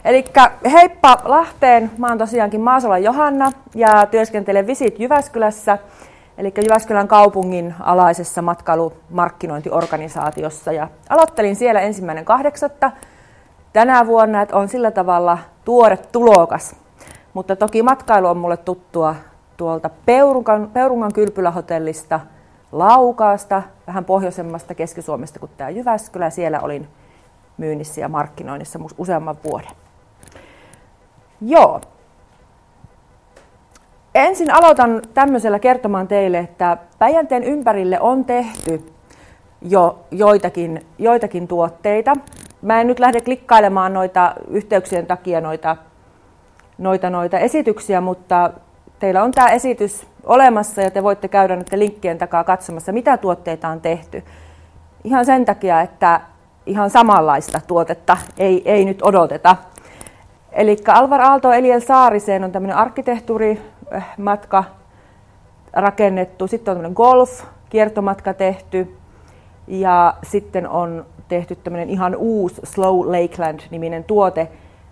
Elikkä heippa Lahteen, mä oon tosiaankin Maasolan Johanna ja työskentelen Visit Jyväskylässä, eli Jyväskylän kaupungin alaisessa matkailumarkkinointiorganisaatiossa. Ja aloittelin siellä 1.8. tänä vuonna, että on sillä tavalla tuore tulokas. Mutta toki matkailu on mulle tuttua tuolta Peurungan kylpylähotellista, Laukaasta, vähän pohjoisemmasta Keski-Suomesta kuin tämä Jyväskylä. Siellä olin myynnissä ja markkinoinnissa useamman vuoden. Joo. Ensin aloitan tämmöisellä kertomaan teille, että Päijänteen ympärille on tehty jo joitakin tuotteita. Mä en nyt lähde klikkailemaan noita yhteyksien takia noita esityksiä, mutta teillä on tämä esitys olemassa ja te voitte käydä näiden linkkien takaa katsomassa, mitä tuotteita on tehty. Ihan sen takia, että ihan samanlaista tuotetta ei nyt odoteta. Eli Alvar Aalto Eliel Saariseen on tämmöinen arkkitehtuurimatka rakennettu, sitten on tämmöinen golf-kiertomatka tehty ja sitten on tehty tämmöinen ihan uusi Slow Lakeland-niminen tuote,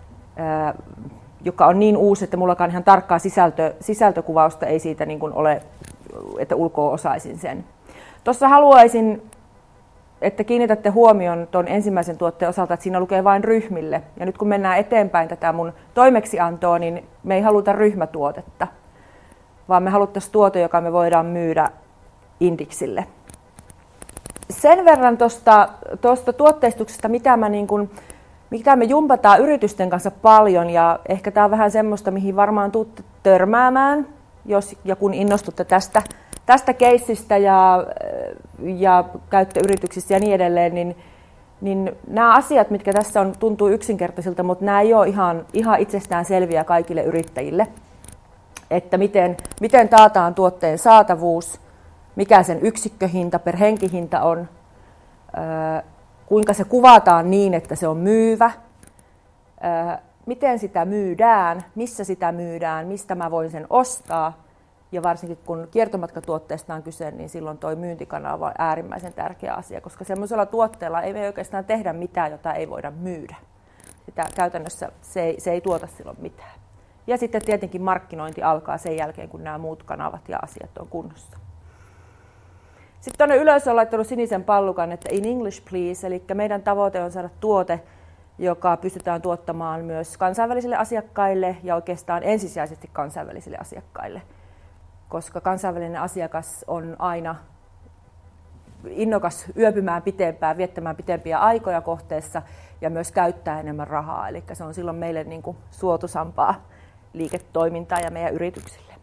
joka on niin uusi, että mullakaan ihan tarkkaa sisältökuvausta ei siitä niin kuin ole, että ulkoa osaisin sen. Tuossa haluaisin, että kiinnitätte huomion tuon ensimmäisen tuotteen osalta, että siinä lukee vain ryhmille. Ja nyt kun mennään eteenpäin tätä mun toimeksiantoa, niin me ei haluta ryhmätuotetta, vaan me haluttaisiin tuote, joka me voidaan myydä indiksille. Sen verran tuosta tuotteistuksesta, mitä me jumpataan yritysten kanssa paljon, ja ehkä tämä on vähän semmoista, mihin varmaan tuutte törmäämään, jos ja kun innostutte tästä keissistä ja käyttöyrityksistä ja niin edelleen, niin nämä asiat, mitkä tässä on, tuntuu yksinkertaisilta, mutta nämä ei ole ihan itsestään selviä kaikille yrittäjille. Että miten taataan tuotteen saatavuus, mikä sen yksikköhinta per henkihinta on, kuinka se kuvataan niin, että se on myyvä, miten sitä myydään, missä sitä myydään, mistä mä voin sen ostaa. Ja varsinkin kun kiertomatkatuotteesta on kyse, niin silloin tuo myyntikanava on äärimmäisen tärkeä asia, koska semmoisella tuotteella ei me oikeastaan tehdä mitään, jota ei voida myydä. Sitä käytännössä se ei tuota silloin mitään. Ja sitten tietenkin markkinointi alkaa sen jälkeen, kun nämä muut kanavat ja asiat on kunnossa. Sitten tuonne ylös on laittanut sinisen pallukan, että in English please, eli meidän tavoite on saada tuote, joka pystytään tuottamaan myös kansainvälisille asiakkaille ja oikeastaan ensisijaisesti kansainvälisille asiakkaille. Koska kansainvälinen asiakas on aina innokas yöpymään pitempään, viettämään pitempiä aikoja kohteessa ja myös käyttää enemmän rahaa. Eli se on silloin meille niin kuin suotuisampaa liiketoimintaa ja meidän yrityksille.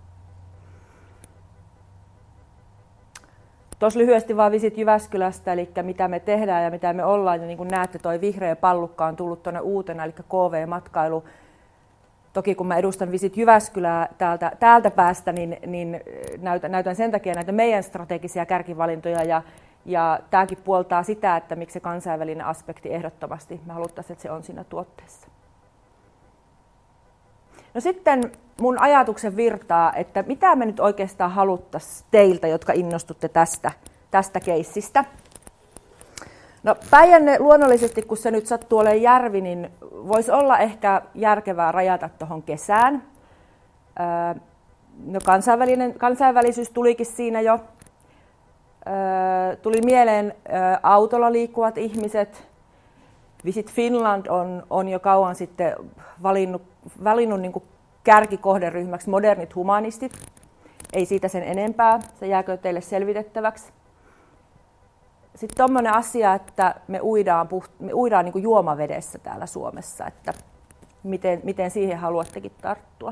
Tuossa lyhyesti vaan Visit Jyväskylästä, eli mitä me tehdään ja mitä me ollaan. Ja niin kuin näette, tuo vihreä pallukka on tullut tuonne uutena, eli KV-matkailu. Toki kun mä edustan Visit Jyväskylää täältä päästä, niin näytän sen takia näitä meidän strategisia kärkivalintoja. Ja tämäkin puoltaa sitä, että miksi se kansainvälinen aspekti ehdottomasti. Me haluttaisiin, että se on siinä tuotteessa. No sitten mun ajatuksen virtaa, että mitä me nyt oikeastaan haluttaisiin teiltä, jotka innostutte tästä keissistä. No Päijänne luonnollisesti, kun se nyt sattuu olemaan järvi, niin voisi olla ehkä järkevää rajata tuohon kesään. No kansainvälisyys tulikin siinä jo. Tuli mieleen autolla liikkuvat ihmiset. Visit Finland on jo kauan sitten valinnut niin kuin kärkikohderyhmäksi modernit humanistit. Ei siitä sen enempää, se jääkö teille selvitettäväksi. Sitten tommoinen asia, että me uidaan niin kuin juomavedessä täällä Suomessa, että miten siihen haluattekin tarttua.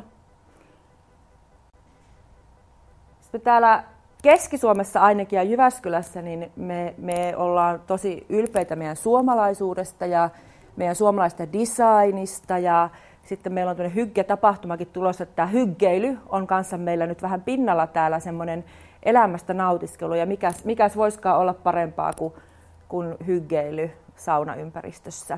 Sitten täällä Keski-Suomessa ainakin ja Jyväskylässä, niin me ollaan tosi ylpeitä meidän suomalaisuudesta ja meidän suomalaista designista ja sitten meillä on tämmöinen hygge-tapahtumakin tulossa, että tämä hyggeily on kanssa meillä nyt vähän pinnalla täällä semmoinen elämästä nautiskelu ja mikäs voisikaan olla parempaa kuin hyggeily saunaympäristössä.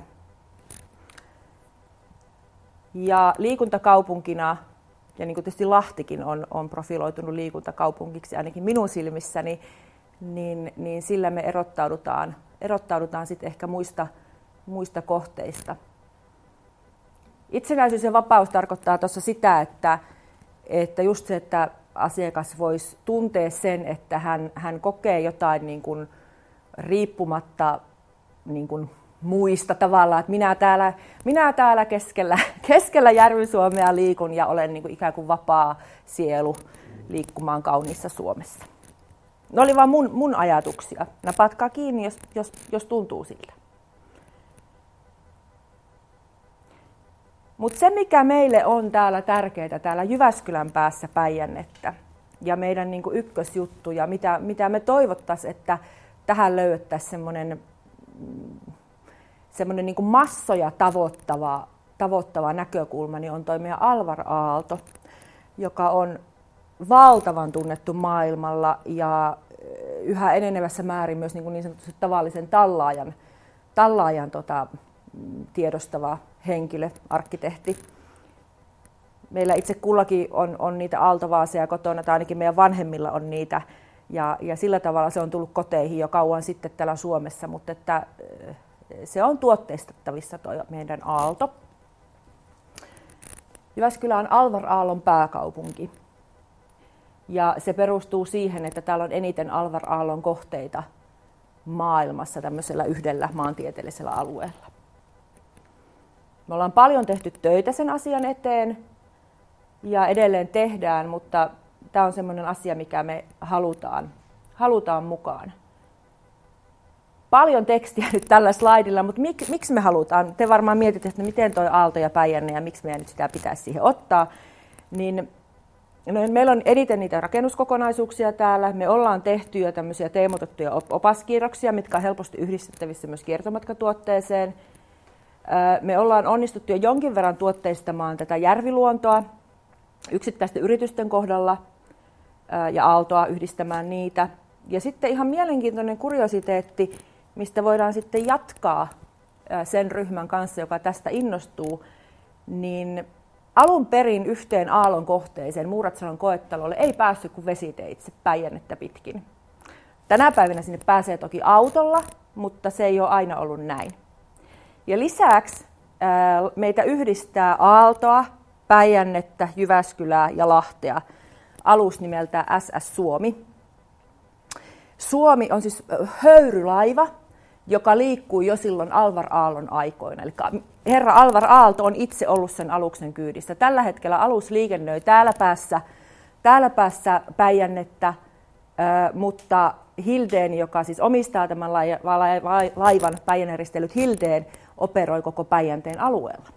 Ja liikuntakaupunkina, ja niin kuin tietysti Lahtikin on profiloitunut liikuntakaupunkiksi ainakin minun silmissäni, niin sillä me erottaudutaan sitten ehkä muista kohteista. Itsenäisyys ja vapaus tarkoittaa tuossa sitä, että just se, että asiakas voisi tuntea sen, että hän kokee jotain niin kuin riippumatta niin kuin muista tavallaan, että minä täällä keskellä Järvi-Suomea liikun ja olen niin kuin ikään kuin vapaa sielu liikkumaan kauniissa Suomessa. Ne oli vaan mun ajatuksia. Napatkaa kiinni, jos tuntuu siltä. Mutta se, mikä meille on täällä tärkeää, täällä Jyväskylän päässä Päijännettä ja meidän niin kuin ykkösjuttu ja mitä me toivottaisiin, että tähän löydettäisiin semmoinen niin kuin massoja tavoittava näkökulma, niin on toi meidän Alvar Aalto, joka on valtavan tunnettu maailmalla ja yhä enenevässä määrin myös niin sanotusti tavallisen tallaajan tiedostava henkilö, arkkitehti. Meillä itse kullakin on niitä aaltovaaseja kotona, tai ainakin meidän vanhemmilla on niitä, ja sillä tavalla se on tullut koteihin jo kauan sitten täällä Suomessa, mutta että se on tuotteistettavissa tuo meidän aalto. Jyväskylä on Alvar Aallon pääkaupunki. Ja se perustuu siihen, että täällä on eniten Alvar Aallon kohteita maailmassa tämmöisellä yhdellä maantieteellisellä alueella. Me ollaan paljon tehty töitä sen asian eteen ja edelleen tehdään, mutta tämä on semmoinen asia, mikä me halutaan mukaan. Paljon tekstiä nyt tällä slaidilla, mutta miksi me halutaan? Te varmaan mietitte, että miten toi Aalto ja Päijänne ja miksi meidän nyt sitä pitäisi siihen ottaa. Niin, meillä on eniten niitä rakennuskokonaisuuksia täällä. Me ollaan tehty jo tämmöisiä teemotettuja opaskierroksia, mitkä on helposti yhdistettävissä myös kiertomatkatuotteeseen. Me ollaan onnistuttu jo jonkin verran tuotteistamaan tätä järviluontoa yksittäisten yritysten kohdalla ja aaltoa yhdistämään niitä. Ja sitten ihan mielenkiintoinen kuriositeetti, mistä voidaan sitten jatkaa sen ryhmän kanssa, joka tästä innostuu, niin alun perin yhteen aallon kohteeseen Muuratsalon koetalolle ei päässyt kuin vesiteitse Päijännettä pitkin. Tänä päivänä sinne pääsee toki autolla, mutta se ei ole aina ollut näin. Ja lisäksi meitä yhdistää Aaltoa, Päijännettä, Jyväskylää ja Lahtea alus nimeltä SS Suomi. Suomi on siis höyrylaiva, joka liikkuu jo silloin Alvar Aallon aikoina. Eli herra Alvar Aalto on itse ollut sen aluksen kyydissä. Tällä hetkellä alus liikennöi täällä päässä Päijännettä, mutta Hildén, joka siis omistaa tämän laivan, Päijänne-risteilyt Hildén, operoi koko Päijänteen alueella.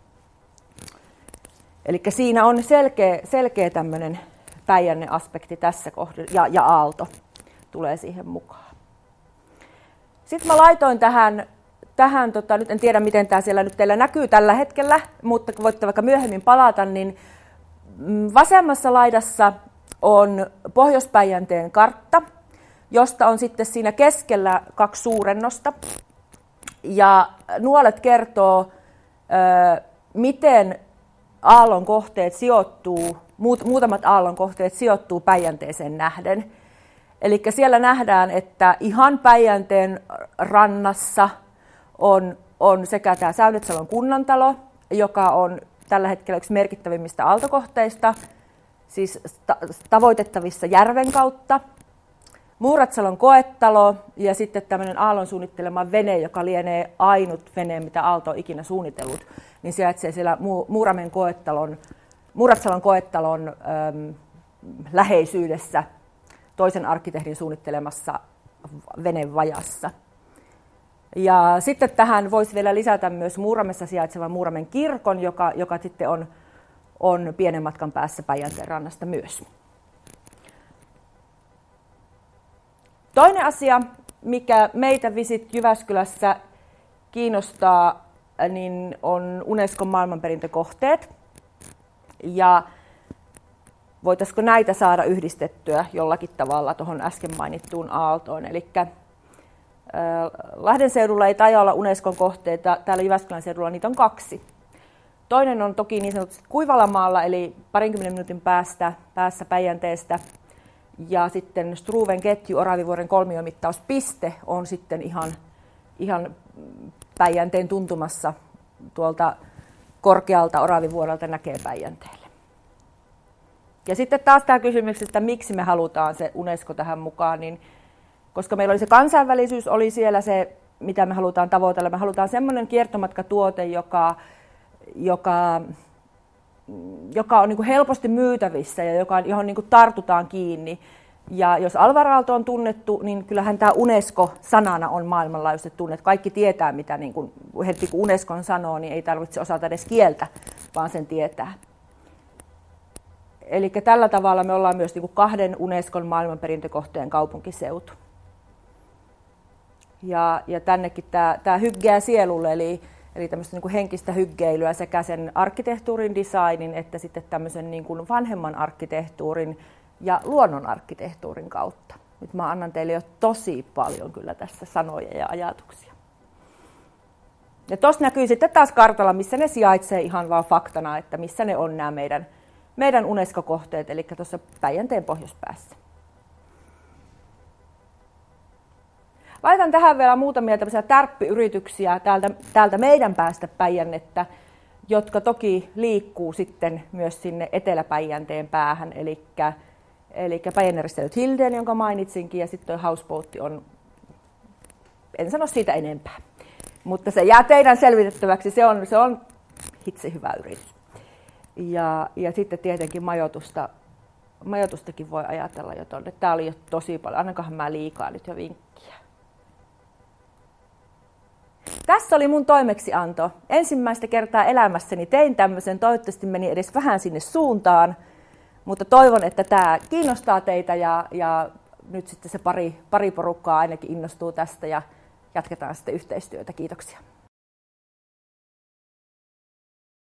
Eli siinä on selkeä tämmöinen Päijänne-aspekti tässä kohdassa, ja Aalto tulee siihen mukaan. Sitten mä laitoin tähän nyt en tiedä miten tämä siellä nyt teillä näkyy tällä hetkellä, mutta kun voitte vaikka myöhemmin palata, niin vasemmassa laidassa on Pohjois-Päijänteen kartta, josta on sitten siinä keskellä 2 suurennosta. Ja nuolet kertoo, miten aallon kohteet sijoittuu, muutamat aallon kohteet sijoittuu Päijänteeseen nähden. Eli siellä nähdään, että ihan Päijänteen rannassa on sekä tämä Säynetsalon kunnantalo, joka on tällä hetkellä yksi merkittävimmistä aaltokohteista, siis tavoitettavissa järven kautta. Muuratsalon koetalo ja sitten tämmöinen Aallon suunnittelema vene, joka lienee ainut vene, mitä Aalto on ikinä suunnitellut, niin sijaitsee siellä Muuratsalon koettalon läheisyydessä toisen arkkitehdin suunnittelemassa venevajassa. Ja sitten tähän voisi vielä lisätä myös Muuramessa sijaitsevan Muuramen kirkon, joka sitten on pienen matkan päässä Päijänteen rannasta myös. Toinen asia, mikä meitä Visit Jyväskylässä kiinnostaa, niin on Unescon maailmanperintökohteet. Ja voitaisiko näitä saada yhdistettyä jollakin tavalla tuohon äsken mainittuun Aaltoon. Eli Lahden seudulla ei taida olla Unescon kohteita, täällä Jyväskylän seudulla niitä on 2. Toinen on toki niin sanotusti Kuivalamaalla, eli 20 minuutin päässä Päijänteestä. Ja sitten Struven ketju, Oravivuoren kolmiomittauspiste, on sitten ihan Päijänteen tuntumassa tuolta korkealta Oravivuorelta näkee Päijänteelle. Ja sitten taas tämä kysymys, että miksi me halutaan se UNESCO tähän mukaan, niin koska meillä oli se kansainvälisyys, oli siellä se, mitä me halutaan tavoitella. Me halutaan semmoinen kiertomatkatuote, joka on niin kuin helposti myytävissä ja johon niin kuin tartutaan kiinni. Ja jos Alvar Aalto on tunnettu, niin kyllähän tämä UNESCO-sanana on maailmanlaajuisesti tunnettu. Kaikki tietää, mitä niin kuin, heti kun UNESCOn sanoo, niin ei tarvitse osata edes kieltä, vaan sen tietää. Eli tällä tavalla me ollaan myös niin kuin 2 UNESCOn maailmanperintökohteen kaupunkiseutu. Ja tännekin tämä hyggeä sielulle, eli tämmöistä niin kuin henkistä hyggeilyä sekä sen arkkitehtuurin, designin että sitten tämmöisen niin kuin vanhemman arkkitehtuurin ja luonnon arkkitehtuurin kautta. Nyt mä annan teille jo tosi paljon kyllä tässä sanoja ja ajatuksia. Ja tuossa näkyy sitten taas kartalla, missä ne sijaitsee ihan vaan faktana, että missä ne on nämä meidän UNESCO-kohteet, eli tuossa Päijänteen pohjoispäässä. Laitan tähän vielä muutamia tämmöisiä tärppiyrityksiä täältä meidän päästä Päijännettä, jotka toki liikkuu sitten myös sinne Etelä-Päijänteen päähän, eli Päijänne-risteilyt Hildeen, jonka mainitsinkin, ja sitten tuo Houseboat on, en sano siitä enempää, mutta se jää teidän selvitettäväksi, se on hitse hyvä yritys. Ja sitten tietenkin majoitustakin voi ajatella jo tuonne. Tää oli jo tosi paljon, annankohan mä liikaa nyt jo vinkkiä. Tässä oli mun toimeksianto. Ensimmäistä kertaa elämässäni tein tämmöisen, toivottavasti meni edes vähän sinne suuntaan, mutta toivon, että tämä kiinnostaa teitä ja nyt sitten se pari porukkaa ainakin innostuu tästä ja jatketaan sitten yhteistyötä. Kiitoksia.